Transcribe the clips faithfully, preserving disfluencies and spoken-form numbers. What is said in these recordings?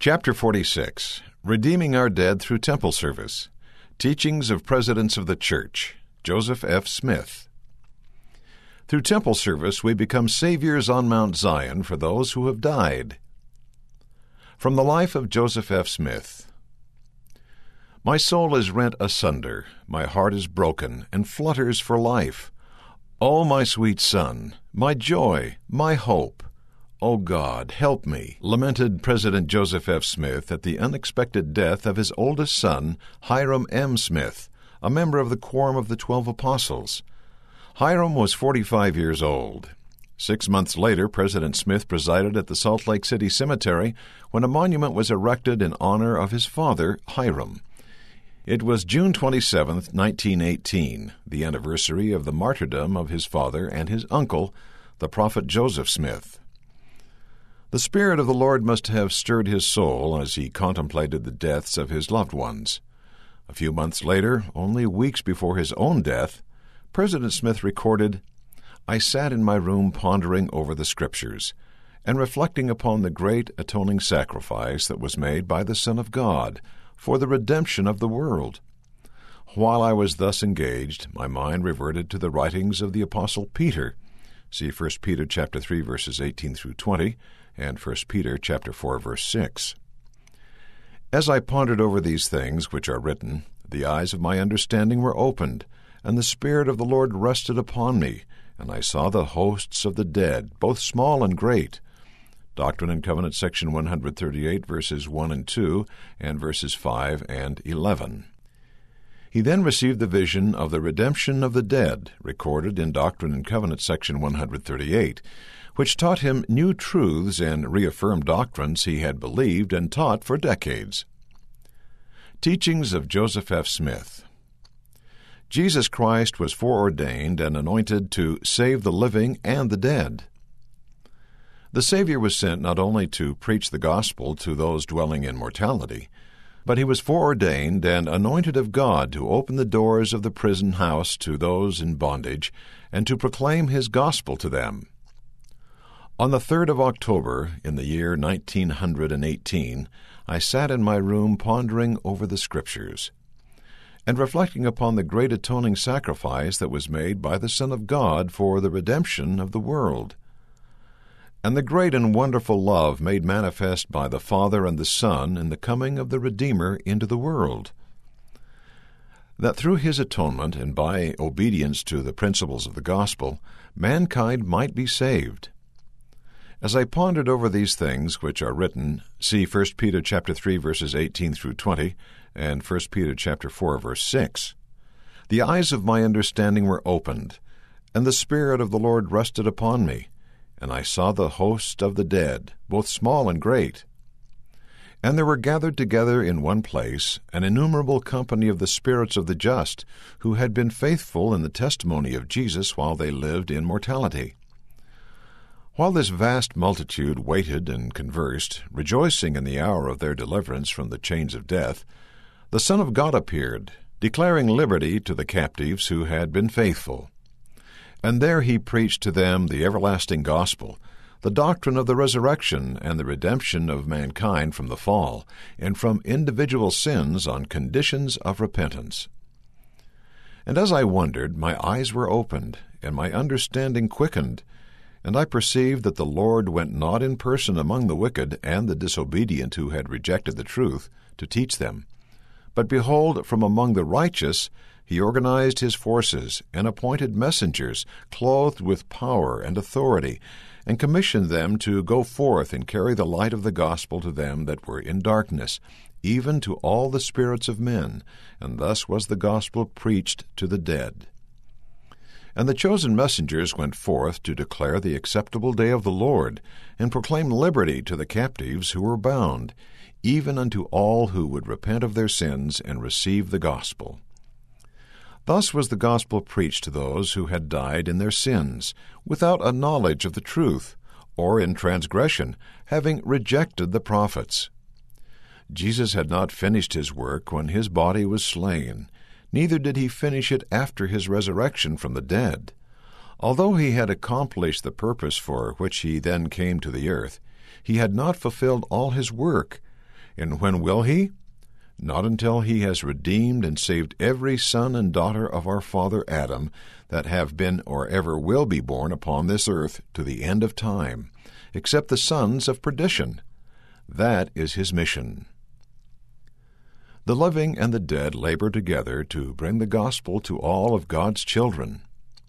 Chapter forty-six, Redeeming Our Dead Through Temple Service. Teachings of Presidents of the Church, Joseph F. Smith. Through temple service we become saviors on Mount Zion for those who have died. From the life of Joseph F. Smith. My soul is rent asunder, my heart is broken, and flutters for life. O my sweet son, my joy, my hope, O God, help me, lamented President Joseph F. Smith at the unexpected death of his oldest son, Hyrum M. Smith, a member of the Quorum of the Twelve Apostles. Hyrum was forty-five years old. Six months later, President Smith presided at the Salt Lake City Cemetery when a monument was erected in honor of his father, Hyrum. It was June twenty-seventh, nineteen eighteen, the anniversary of the martyrdom of his father and his uncle, the prophet Joseph Smith. The Spirit of the Lord must have stirred his soul as he contemplated the deaths of his loved ones. A few months later, only weeks before his own death, President Smith recorded, "I sat in my room pondering over the Scriptures and reflecting upon the great atoning sacrifice that was made by the Son of God for the redemption of the world. While I was thus engaged, my mind reverted to the writings of the Apostle Peter. See First Peter chapter three, verses eighteen through twenty, and First Peter chapter four, verse six. As I pondered over these things which are written, the eyes of my understanding were opened, and the Spirit of the Lord rested upon me, and I saw the hosts of the dead, both small and great." Doctrine and Covenants, section one thirty-eight, verses one and two, and verses five and eleven. He then received the vision of the redemption of the dead, recorded in Doctrine and Covenants, section one thirty-eight, which taught him new truths and reaffirmed doctrines he had believed and taught for decades. Teachings of Joseph F. Smith. Jesus Christ was foreordained and anointed to save the living and the dead. The Savior was sent not only to preach the gospel to those dwelling in mortality, but he was foreordained and anointed of God to open the doors of the prison house to those in bondage and to proclaim his gospel to them. On the third of October, in the year nineteen eighteen, I sat in my room pondering over the Scriptures and reflecting upon the great atoning sacrifice that was made by the Son of God for the redemption of the world, and the great and wonderful love made manifest by the Father and the Son in the coming of the Redeemer into the world, that through his atonement and by obedience to the principles of the gospel, mankind might be saved. As I pondered over these things which are written, see First Peter chapter three, verses eighteen through twenty, and First Peter chapter four, verse six, the eyes of my understanding were opened, and the Spirit of the Lord rested upon me, and I saw the host of the dead, both small and great. And there were gathered together in one place an innumerable company of the spirits of the just, who had been faithful in the testimony of Jesus while they lived in mortality. While this vast multitude waited and conversed, rejoicing in the hour of their deliverance from the chains of death, the Son of God appeared, declaring liberty to the captives who had been faithful. And there he preached to them the everlasting gospel, the doctrine of the resurrection and the redemption of mankind from the fall, and from individual sins on conditions of repentance. And as I wondered, my eyes were opened, and my understanding quickened, and I perceived that the Lord went not in person among the wicked and the disobedient who had rejected the truth, to teach them. But behold, from among the righteous he organized his forces, and appointed messengers, clothed with power and authority, and commissioned them to go forth and carry the light of the gospel to them that were in darkness, even to all the spirits of men, and thus was the gospel preached to the dead. And the chosen messengers went forth to declare the acceptable day of the Lord, and proclaim liberty to the captives who were bound, even unto all who would repent of their sins and receive the gospel. Thus was the gospel preached to those who had died in their sins, without a knowledge of the truth, or in transgression, having rejected the prophets. Jesus had not finished his work when his body was slain, neither did he finish it after his resurrection from the dead. Although he had accomplished the purpose for which he then came to the earth, he had not fulfilled all his work, And when will he? Not until he has redeemed and saved every son and daughter of our father Adam that have been or ever will be born upon this earth to the end of time, except the sons of perdition. That is his mission. The living and the dead labor together to bring the gospel to all of God's children.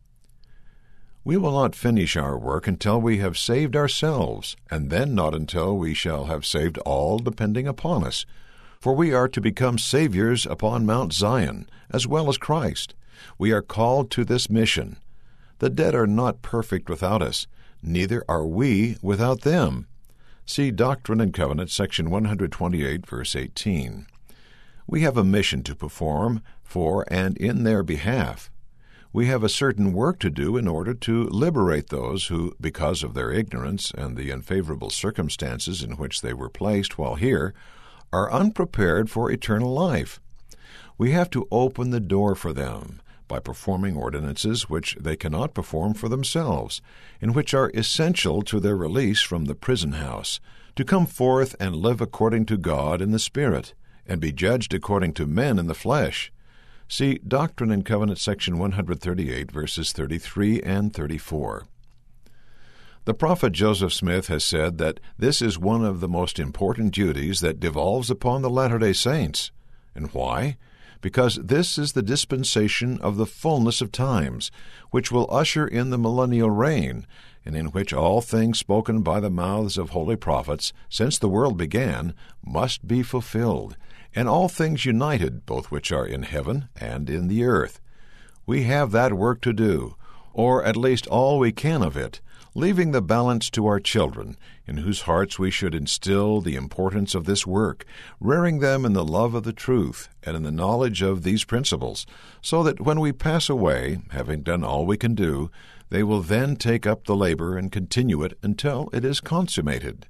We will not finish our work until we have saved ourselves, and then not until we shall have saved all depending upon us. For we are to become saviors upon Mount Zion, as well as Christ. We are called to this mission. The dead are not perfect without us, neither are we without them. See Doctrine and Covenants, section one twenty-eight, verse eighteen. We have a mission to perform for and in their behalf. We have a certain work to do in order to liberate those who, because of their ignorance and the unfavorable circumstances in which they were placed while here, are unprepared for eternal life. We have to open the door for them by performing ordinances which they cannot perform for themselves, and which are essential to their release from the prison house, to come forth and live according to God in the Spirit, and be judged according to men in the flesh. See Doctrine and Covenants, section one thirty-eight, verses thirty-three and thirty-four. The prophet Joseph Smith has said that this is one of the most important duties that devolves upon the Latter-day Saints. And why? Because this is the dispensation of the fullness of times, which will usher in the millennial reign, and in which all things spoken by the mouths of holy prophets since the world began must be fulfilled, and all things united, both which are in heaven and in the earth. We have that work to do, or at least all we can of it, leaving the balance to our children, in whose hearts we should instill the importance of this work, rearing them in the love of the truth and in the knowledge of these principles, so that when we pass away, having done all we can do, they will then take up the labor and continue it until it is consummated.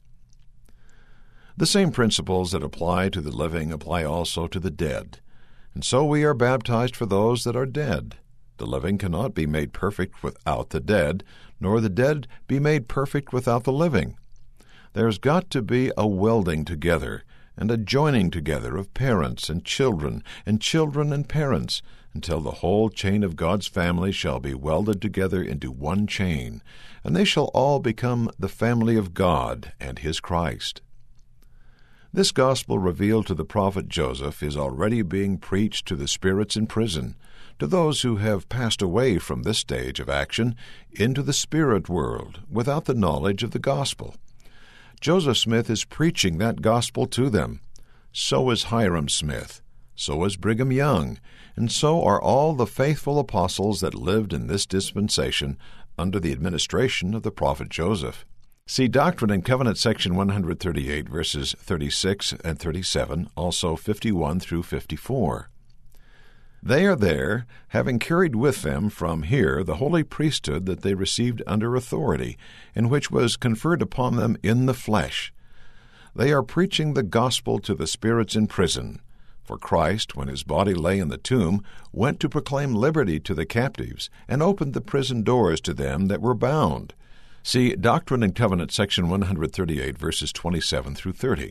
The same principles that apply to the living apply also to the dead. And so we are baptized for those that are dead. The living cannot be made perfect without the dead, nor the dead be made perfect without the living. There's got to be a welding together and a joining together of parents and children and children and parents, until the whole chain of God's family shall be welded together into one chain, and they shall all become the family of God and His Christ. This gospel revealed to the prophet Joseph is already being preached to the spirits in prison, to those who have passed away from this stage of action into the spirit world without the knowledge of the gospel. Joseph Smith is preaching that gospel to them. So is Hyrum Smith. So is Brigham Young. And so are all the faithful apostles that lived in this dispensation under the administration of the prophet Joseph. See Doctrine and Covenants, section one thirty-eight, verses thirty-six and thirty-seven, also fifty-one through fifty-four. They are there, having carried with them from here the holy priesthood that they received under authority, and which was conferred upon them in the flesh. They are preaching the gospel to the spirits in prison. For Christ, when his body lay in the tomb, went to proclaim liberty to the captives, and opened the prison doors to them that were bound. See Doctrine and Covenants, section one thirty-eight, verses twenty-seven through thirty.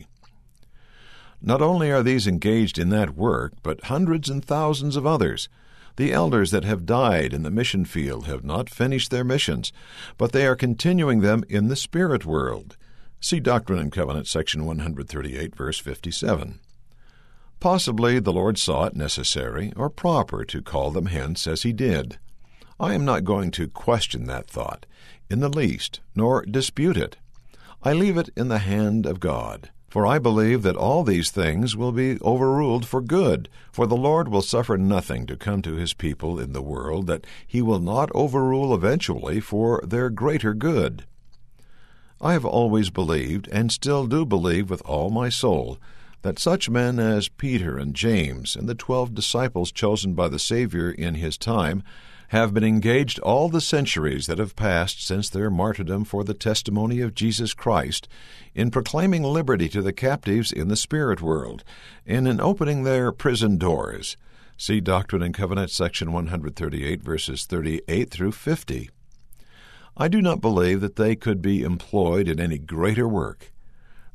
Not only are these engaged in that work, but hundreds and thousands of others. The elders that have died in the mission field have not finished their missions, but they are continuing them in the spirit world. See Doctrine and Covenants, section one thirty-eight, verse fifty-seven. Possibly the Lord saw it necessary or proper to call them hence as he did. I am not going to question that thought in the least, nor dispute it. I leave it in the hand of God. For I believe that all these things will be overruled for good, for the Lord will suffer nothing to come to his people in the world that he will not overrule eventually for their greater good. I have always believed, and still do believe with all my soul, that such men as Peter and James and the twelve disciples chosen by the Savior in his time have been engaged all the centuries that have passed since their martyrdom for the testimony of Jesus Christ in proclaiming liberty to the captives in the spirit world and in opening their prison doors. See Doctrine and Covenants, section one thirty-eight, verses thirty-eight through fifty. I do not believe that they could be employed in any greater work.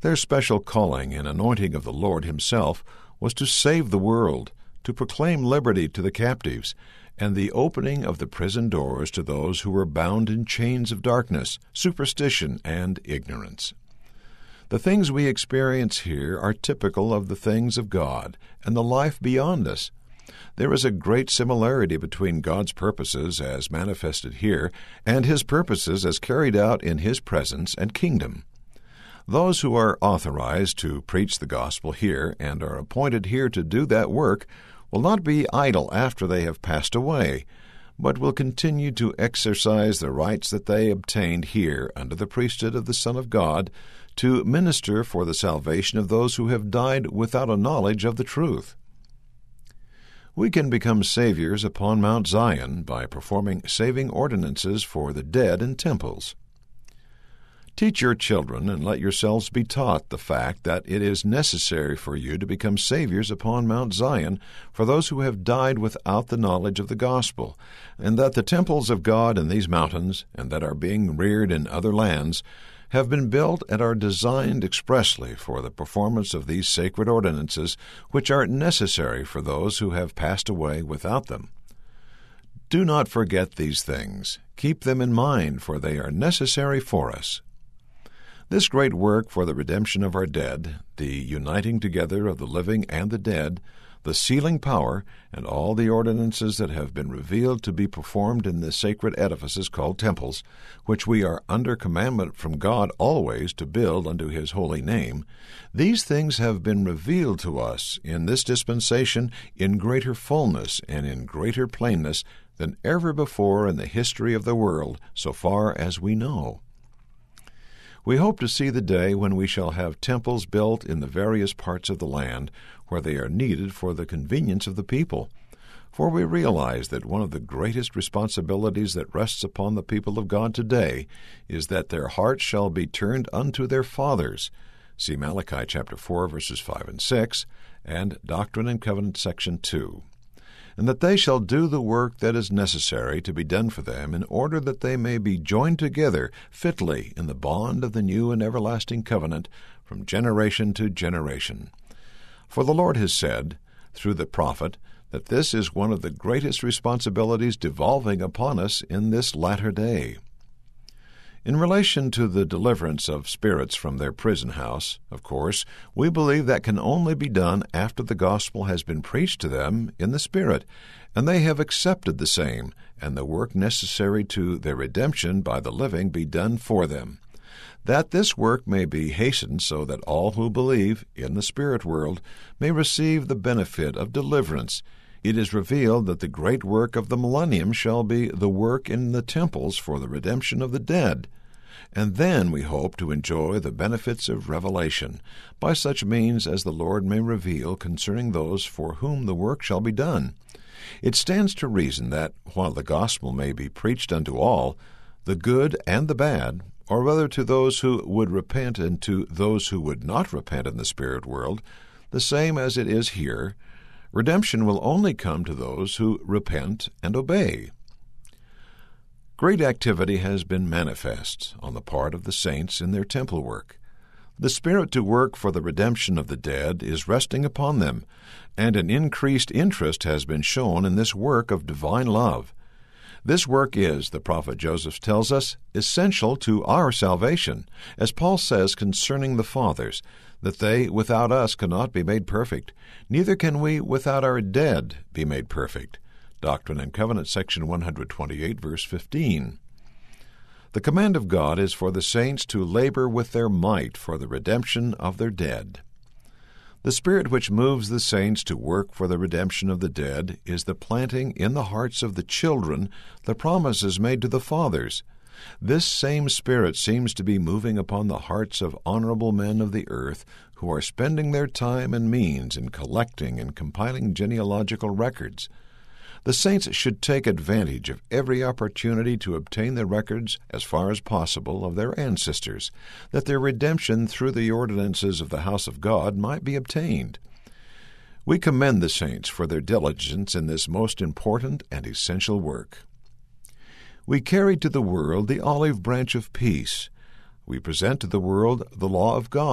Their special calling and anointing of the Lord Himself was to save the world, to proclaim liberty to the captives, and the opening of the prison doors to those who were bound in chains of darkness, superstition, and ignorance. The things we experience here are typical of the things of God and the life beyond us. There is a great similarity between God's purposes as manifested here and His purposes as carried out in His presence and kingdom. Those who are authorized to preach the gospel here and are appointed here to do that work will not be idle after they have passed away, but will continue to exercise the rights that they obtained here under the priesthood of the Son of God to minister for the salvation of those who have died without a knowledge of the truth. We can become saviors upon Mount Zion by performing saving ordinances for the dead in temples. Teach your children and let yourselves be taught the fact that it is necessary for you to become saviors upon Mount Zion for those who have died without the knowledge of the gospel, and that the temples of God in these mountains, and that are being reared in other lands, have been built and are designed expressly for the performance of these sacred ordinances, which are necessary for those who have passed away without them. Do not forget these things. Keep them in mind, for they are necessary for us. This great work for the redemption of our dead, the uniting together of the living and the dead, the sealing power, and all the ordinances that have been revealed to be performed in the sacred edifices called temples, which we are under commandment from God always to build unto His holy name, these things have been revealed to us in this dispensation in greater fullness and in greater plainness than ever before in the history of the world, so far as we know. We hope to see the day when we shall have temples built in the various parts of the land where they are needed for the convenience of the people, for we realize that one of the greatest responsibilities that rests upon the people of God today is that their hearts shall be turned unto their fathers. See Malachi chapter four, verses five and six, and Doctrine and Covenants, section two. And that they shall do the work that is necessary to be done for them, in order that they may be joined together fitly in the bond of the new and everlasting covenant from generation to generation. For the Lord has said, through the prophet, that this is one of the greatest responsibilities devolving upon us in this latter day. In relation to the deliverance of spirits from their prison house, of course, we believe that can only be done after the gospel has been preached to them in the Spirit, and they have accepted the same, and the work necessary to their redemption by the living be done for them. That this work may be hastened so that all who believe in the spirit world may receive the benefit of deliverance, it is revealed that the great work of the millennium shall be the work in the temples for the redemption of the dead. And then we hope to enjoy the benefits of revelation, by such means as the Lord may reveal concerning those for whom the work shall be done. It stands to reason that, while the gospel may be preached unto all, the good and the bad, or rather to those who would repent and to those who would not repent in the spirit world, the same as it is here, redemption will only come to those who repent and obey. Great activity has been manifest on the part of the saints in their temple work. The Spirit to work for the redemption of the dead is resting upon them, and an increased interest has been shown in this work of divine love. This work is, the prophet Joseph tells us, essential to our salvation, as Paul says concerning the fathers, that they without us cannot be made perfect, neither can we without our dead be made perfect. Doctrine and Covenants, section one twenty-eight, verse fifteen. The command of God is for the saints to labor with their might for the redemption of their dead. The Spirit which moves the saints to work for the redemption of the dead is the planting in the hearts of the children the promises made to the fathers. This same Spirit seems to be moving upon the hearts of honorable men of the earth who are spending their time and means in collecting and compiling genealogical records. The saints should take advantage of every opportunity to obtain the records, as far as possible, of their ancestors, that their redemption through the ordinances of the house of God might be obtained. We commend the saints for their diligence in this most important and essential work. We carry to the world the olive branch of peace. We present to the world the law of God,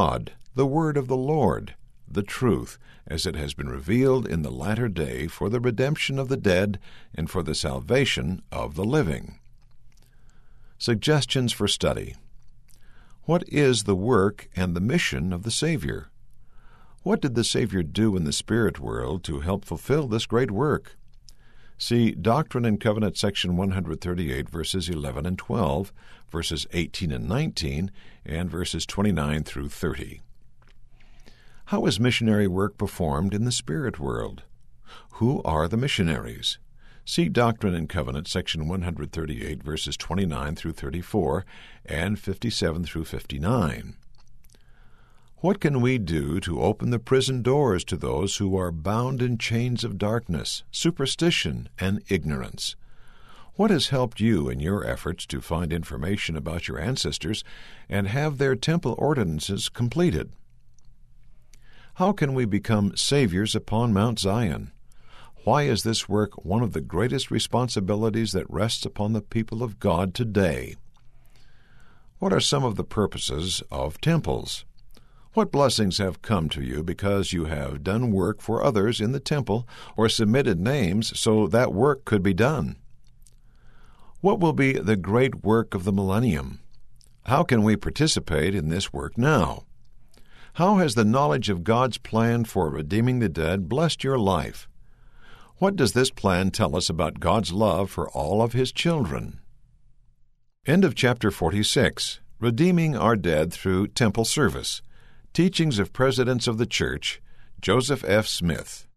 the word of the Lord, the truth, as it has been revealed in the latter day for the redemption of the dead and for the salvation of the living. Suggestions for study. What is the work and the mission of the Savior? What did the Savior do in the spirit world to help fulfill this great work? See Doctrine and Covenants, section one thirty-eight, verses eleven and twelve, verses eighteen and nineteen, and verses twenty-nine through thirty. How is missionary work performed in the spirit world? Who are the missionaries? See Doctrine and Covenants, section one thirty-eight, verses twenty-nine through thirty-four, and fifty-seven through fifty-nine. What can we do to open the prison doors to those who are bound in chains of darkness, superstition, and ignorance? What has helped you in your efforts to find information about your ancestors and have their temple ordinances completed? How can we become saviors upon Mount Zion? Why is this work one of the greatest responsibilities that rests upon the people of God today? What are some of the purposes of temples? What blessings have come to you because you have done work for others in the temple or submitted names so that work could be done? What will be the great work of the millennium? How can we participate in this work now? How has the knowledge of God's plan for redeeming the dead blessed your life? What does this plan tell us about God's love for all of His children? End of chapter forty-six. Redeeming Our Dead Through Temple Service. Teachings of Presidents of the Church, Joseph F. Smith.